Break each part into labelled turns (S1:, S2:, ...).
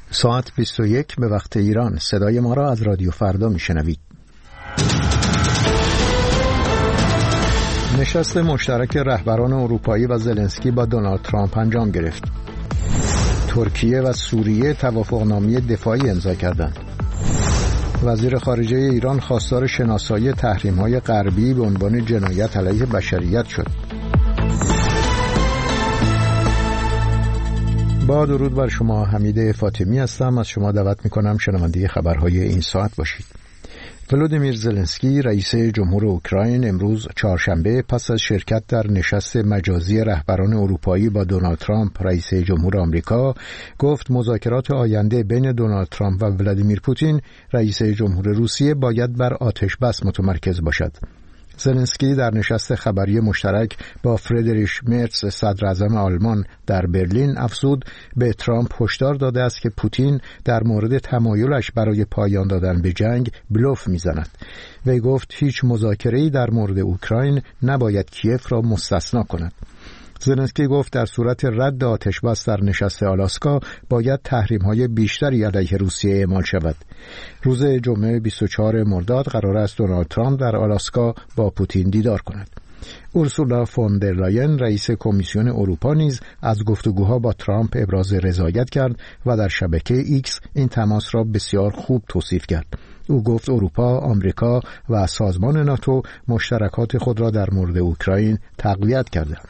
S1: ساعت 21 به وقت ایران. صدای ما را از رادیو فردا میشنوید. نشست مشترک رهبران اروپایی و زلنسکی با دونالد ترامپ انجام گرفت. ترکیه و سوریه توافقنامه دفاعی امضا کردند. وزیر خارجه ایران خواستار شناسایی تحریم‌های غربی به عنوان جنایت علیه بشریت شد. با درود بر شما، حمید فاطمی هستم. از شما دعوت می‌کنم شنونده خبرهای این ساعت باشید. ولودیمیر زلنسکی رئیس جمهور اوکراین امروز چهارشنبه پس از شرکت در نشست مجازی رهبران اروپایی با دونالد ترامپ رئیس جمهور آمریکا گفت مذاکرات آینده بین دونالد ترامپ و ولادیمیر پوتین رئیس جمهور روسیه باید بر آتش بس متمرکز باشد. زلنسکی در نشست خبری مشترک با فردریش مرتز صدر اعظم آلمان در برلین افزود به ترامپ هشدار داده است که پوتین در مورد تمایلش برای پایان دادن به جنگ بلوف میزند. وی گفت هیچ مذاکره‌ای در مورد اوکراین نباید کیف را مستثنا کند. زلنسکی گفت در صورت رد آتش‌بس در نشست آلاسکا باید تحریم‌های بیشتری علیه روسیه اعمال شود. روز جمعه 24 مرداد قرار است دونالد ترامپ در آلاسکا با پوتین دیدار کند. اورسولا فون در لاین رئیس کمیسیون اروپا نیز از گفتگوها با ترامپ ابراز رضایت کرد و در شبکه ایکس این تماس را بسیار خوب توصیف کرد. او گفت اروپا، آمریکا و سازمان ناتو مشترکات خود را در مورد اوکراین تقویت کردند.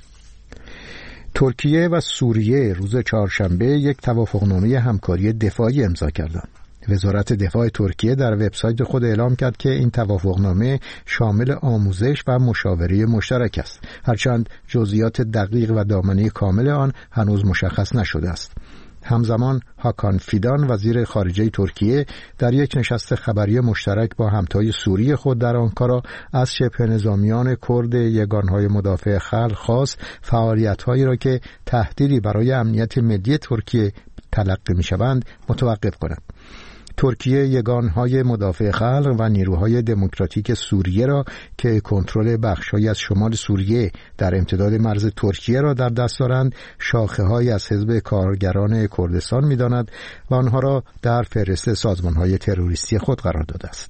S1: ترکیه و سوریه روز چهارشنبه یک توافقنامه همکاری دفاعی امضا کردند. وزارت دفاع ترکیه در وبسایت خود اعلام کرد که این توافقنامه شامل آموزش و مشاوره مشترک است، هرچند جزئیات دقیق و دامنه کامل آن هنوز مشخص نشده است. همزمان هاکان فیدان وزیر خارجه ترکیه در یک نشست خبری مشترک با همتای سوری خود در آنکارا از شبه نظامیان کرد یگانهای مدافع خلق خواست فعالیت‌هایی را که تهدیدی برای امنیت ملی ترکیه تلقی می‌شوند متوقف کند. ترکیه یگانهای مدافع خلق و نیروهای دموکراتیک سوریه را که کنترل بخش‌هایی از شمال سوریه در امتداد مرز ترکیه را در دست دارند شاخه‌هایی از حزب کارگران کردستان می‌داند و آنها را در فهرست سازمان‌های تروریستی خود قرار داده است.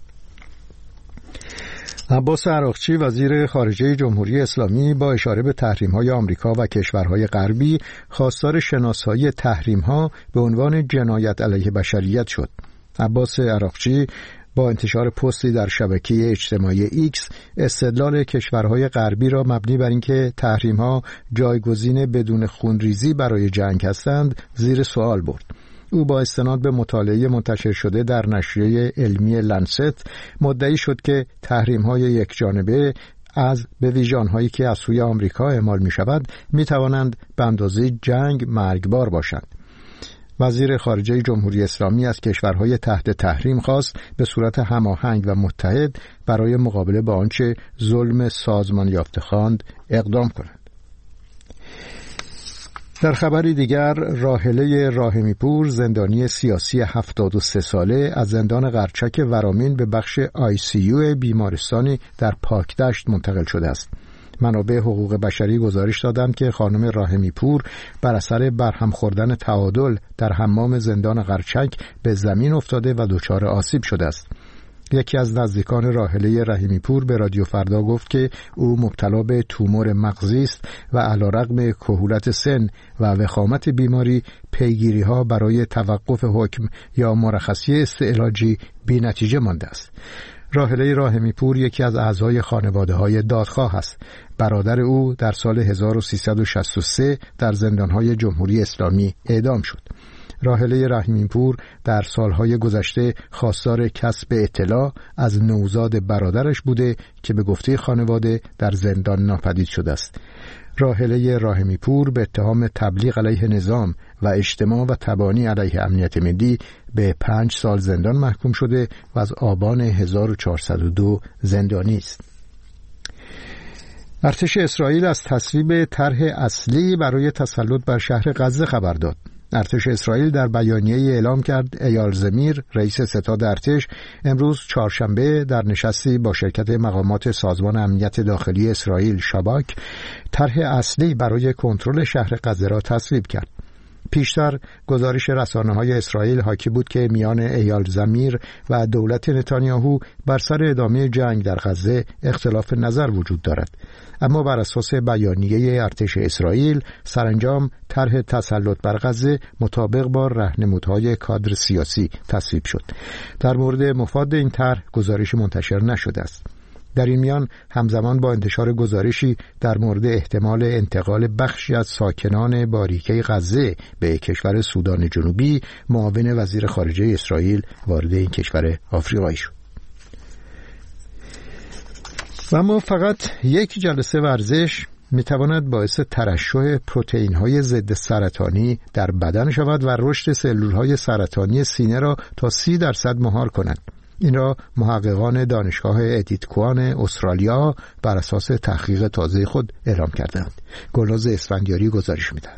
S1: عباس عراقچی وزیر خارجه جمهوری اسلامی با اشاره به تحریم‌های آمریکا و کشورهای غربی خواستار شناسایی تحریم‌ها به عنوان جنایت علیه بشریت شد. عباس عراقچی با انتشار پستی در شبکه اجتماعی ایکس استدلال کشورهای غربی را مبنی بر اینکه تحریم‌ها جایگزین بدون خونریزی برای جنگ هستند زیر سوال برد. او با استناد به مطالعه منتشر شده در نشریه علمی لنست مدعی شد که تحریم‌های یکجانبه به ویژان‌هایی که از سوی آمریکا اعمال می‌شود می‌توانند به اندازه جنگ مرگبار باشند. وزیر خارجه جمهوری اسلامی از کشورهای تحت تحریم خواست به صورت هماهنگ و متحد برای مقابله با آنچه ظلم سازمان یافته خواند اقدام کنند. در خبری دیگر راحله راحمی‌پور زندانی سیاسی 73 ساله از زندان قرچک ورامین به بخش ICU بیمارستانی در پاکدشت منتقل شده است. منابع حقوق بشری گزارش دادند که خانم راحمی‌پور بر اثر برهم خوردن تعادل در حمام زندان قرچک به زمین افتاده و دچار آسیب شده است. یکی از نزدیکان راحله رحیمی‌پور به رادیو فردا گفت که او مبتلا به تومور مغزی است و علیرغم کهولت سن و وخامت بیماری پیگیری‌ها برای توقف حکم یا مرخصی استعلاجی بی‌نتیجه مانده است. راحله راحمی‌پور یکی از اعضای خانواده‌های دادخواه است. برادر او در سال 1363 در زندان‌های جمهوری اسلامی اعدام شد. راحله راحمی‌پور در سالهای گذشته خواستار کسب اطلاع از نوزاد برادرش بوده که به گفته خانواده در زندان ناپدید شده است. راحله راحمی‌پور به اتهام تبلیغ علیه نظام و اجتماع و تبانی علیه امنیت ملی به 5 سال زندان محکوم شده و از آبان 1402 زندانی است. ارتش اسرائیل از تصویب طرح اصلی برای تسلط بر شهر غزه خبر داد. ارتش اسرائیل در بیانیه‌ای اعلام کرد ایال زمیر رئیس ستاد ارتش امروز چهارشنبه در نشستی با شرکت مقامات سازمان امنیت داخلی اسرائیل شباک طرح اصلی برای کنترل شهر غزه را تصویب کرد. پیشتر گزارش رسانه‌های اسرائیل حاکی بود که میان ایال زمیر و دولت نتانیاهو بر سر ادامه جنگ در غزه اختلاف نظر وجود دارد، اما بر اساس بیانیه ارتش اسرائیل سرانجام طرح تسلط بر غزه مطابق با راهنمودهای کادر سیاسی تصویب شد. در مورد مفاد این طرح گزارشی منتشر نشده است. در این میان همزمان با انتشار گزارشی در مورد احتمال انتقال بخشی از ساکنان باریکه غزه به کشور سودان جنوبی، معاون وزیر خارجه اسرائیل وارد این کشور آفریقایی شد. و اما فقط یک جلسه ورزش میتواند باعث ترشح پروتئین‌های ضد سرطانی در بدن شود و رشد سلول‌های سرطانی سینه را تا 30% مهار کند. این را محققان دانشگاه ادیت کوان استرالیا بر اساس تحقیق تازه خود اعلام کردند. گلناز اسفندیاری گزارش می‌دهد.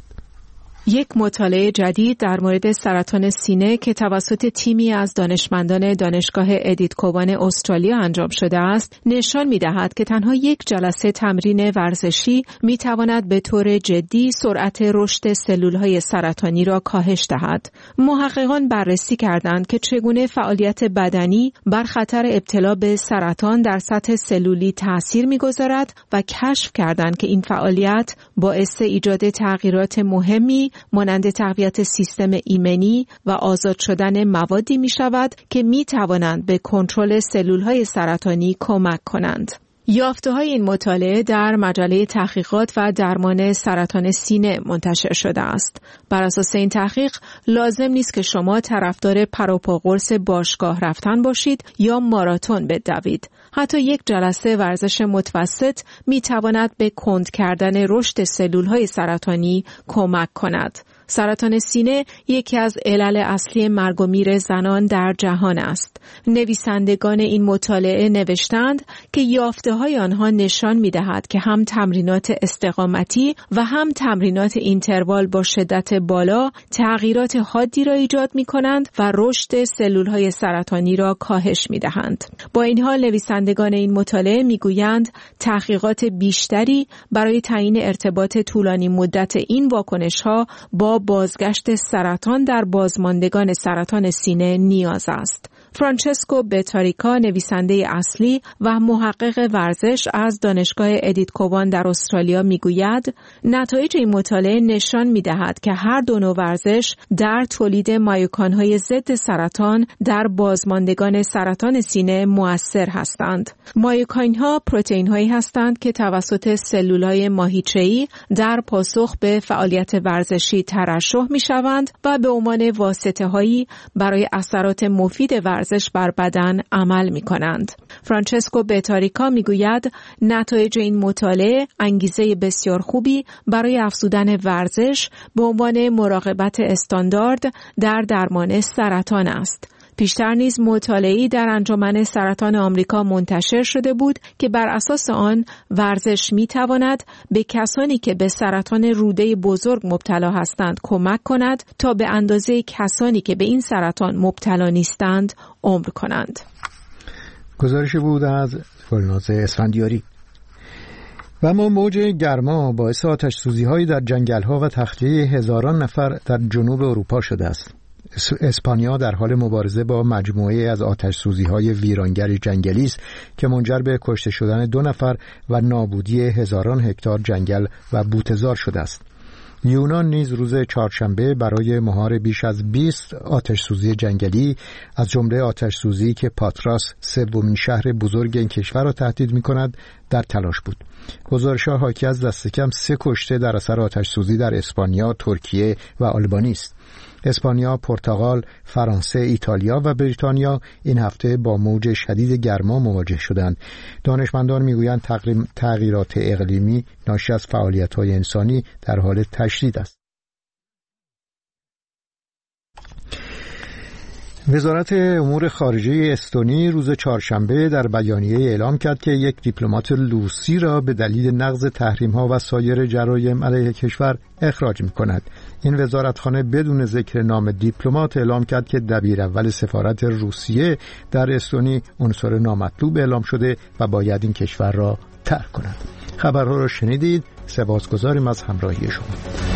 S2: یک مطالعه جدید در مورد سرطان سینه که توسط تیمی از دانشمندان دانشگاه ادیت کوان استرالیا انجام شده است، نشان می‌دهد که تنها یک جلسه تمرین ورزشی می‌تواند به طور جدی سرعت رشد سلول‌های سرطانی را کاهش دهد. محققان بررسی کردند که چگونه فعالیت بدنی بر خطر ابتلا به سرطان در سطح سلولی تأثیر می‌گذارد و کشف کردند که این فعالیت باعث ایجاد تغییرات مهمی مانند تقویت سیستم ایمنی و آزاد شدن موادی می شود که می توانند به کنترل سلولهای سرطانی کمک کنند. یافته‌های این مطالعه در مجله تحقیقات و درمان سرطان سینه منتشر شده است. بر اساس این تحقیق لازم نیست که شما طرفدار پروپا قرص باشگاه رفتن باشید یا ماراتون بدوید. حتی یک جلسه ورزش متوسط می تواند به کند کردن رشد سلولهای سرطانی کمک کند. سرطان سینه یکی از علل اصلی مرگ و میر زنان در جهان است. نویسندگان این مطالعه نوشتند که یافته‌های آنها نشان می‌دهد که هم تمرینات استقامتی و هم تمرینات اینتروال با شدت بالا تغییرات حادی را ایجاد می‌کنند و رشد سلول‌های سرطانی را کاهش می‌دهند. با این حال نویسندگان این مطالعه می‌گویند تحقیقات بیشتری برای تعیین ارتباط طولانی مدت این واکنش‌ها با بازگشت سرطان در بازماندگان سرطان سینه نیاز است. فرانچسکو بتاریکا، نویسنده اصلی و محقق ورزش از دانشگاه ادیت کوان در استرالیا میگوید نتایج این مطالعه نشان میدهد که هر دو نوع ورزش در تولید مایوکانهای ضد سرطان در بازماندگان سرطان سینه مؤثر هستند. مایوکانها پروتئین‌هایی هستند که توسط سلول‌های ماهیچه‌ای در پاسخ به فعالیت ورزشی ترشح میشوند و به عنوان واسطه‌هایی برای اثرات مفید ورزش بر بدن عمل می کنند. فرانچسکو بتاریکا می گوید نتایج این مطالعه انگیزه بسیار خوبی برای افزودن ورزش به عنوان مراقبت استاندارد در درمان سرطان است. پیشتر نیز مطالعه‌ای در انجمن سرطان آمریکا منتشر شده بود که بر اساس آن ورزش می‌تواند به کسانی که به سرطان روده بزرگ مبتلا هستند کمک کند تا به اندازه کسانی که به این سرطان مبتلا نیستند عمر کنند.
S1: گزارشی بود از گلناز اسفندیاری. و اما موج گرما باعث آتش‌سوزی‌هایی در جنگل‌ها و تخلیه هزاران نفر در جنوب اروپا شده است. اسپانیا در حال مبارزه با مجموعه از آتش‌سوزی‌های ویرانگر جنگلی است که منجر به کشته شدن 2 نفر و نابودی هزاران هکتار جنگل و بوته‌زار شده است. یونان نیز روز چهارشنبه برای مهار بیش از 20 آتش‌سوزی جنگلی از جمله آتش‌سوزی که پاتراس سومین شهر بزرگ این کشور را تهدید می‌کند در تلاش بود. گزارش‌ها حاکی از دست کم 3 کشته در اثر آتش‌سوزی در اسپانیا، ترکیه و آلبانی است. اسپانیا، پرتغال، فرانسه، ایتالیا و بریتانیا این هفته با موج شدید گرما مواجه شدند. دانشمندان میگویند تغییرات اقلیمی ناشی از فعالیت‌های انسانی در حال تشدید است. وزارت امور خارجه استونی روز چهارشنبه در بیانیه اعلام کرد که یک دیپلمات روسی را به دلیل نقض تحریم‌ها و سایر جرایم علیه کشور اخراج می‌کند. این وزارتخانه بدون ذکر نام دیپلمات اعلام کرد که دبیر اول سفارت روسیه در استونی عنصر نامطلوب اعلام شده و باید این کشور را ترک کند. خبرها را شنیدید. سپاسگزاریم از همراهی شما.